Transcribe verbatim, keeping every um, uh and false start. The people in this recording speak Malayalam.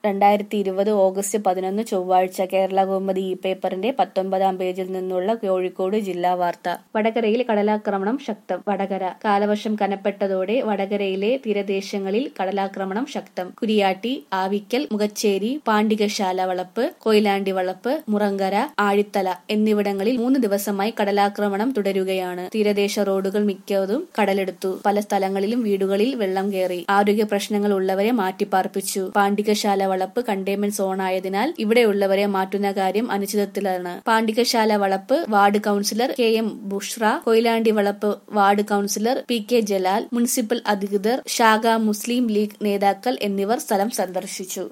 രണ്ടായിരത്തി ഇരുപത് ഓഗസ്റ്റ് പതിനൊന്ന് ചൊവ്വാഴ്ച കേരളകൗമുദി ഈ പേപ്പറിന്റെ പത്തൊമ്പതാം പേജിൽ നിന്നുള്ള കോഴിക്കോട് ജില്ലാ വാർത്ത. വടകരയിൽ കടലാക്രമണം ശക്തം. വടകര കാലവർഷം കനപ്പെട്ടതോടെ വടകരയിലെ തീരദേശങ്ങളിൽ കടലാക്രമണം ശക്തം. കുരിയാട്ടി, ആവിക്കൽ, മുഖച്ചേരി, പാണ്ടികശാല വളപ്പ്, കൊയിലാണ്ടി വളപ്പ്, മുറങ്കര, ആഴിത്തല എന്നിവിടങ്ങളിൽ മൂന്ന് ദിവസമായി കടലാക്രമണം തുടരുകയാണ്. തീരദേശ റോഡുകൾ മിക്കതും കടലെടുത്തു. പല സ്ഥലങ്ങളിലും വീടുകളിൽ വെള്ളം കയറി. ആരോഗ്യ പ്രശ്നങ്ങൾ ഉള്ളവരെ മാറ്റിപ്പാർപ്പിച്ചു. പാണ്ടികശാല വളപ്പ് കണ്ടെയ്ൻമെന്റ് സോണായതിനാൽ ഇവിടെയുള്ളവരെ മാറ്റുന്ന കാര്യം അനിശ്ചിതത്വത്തിലാണ്. പാണ്ടികശാല വളപ്പ് ward councillor K M Bushra, Koyilandy വളപ്പ് ward councillor P K Jalal, municipal അധികൃതർ, ശാഖ മുസ്ലിം ലീഗ് നേതാക്കൾ എന്നിവർ സ്ഥലം സന്ദർശിച്ചു.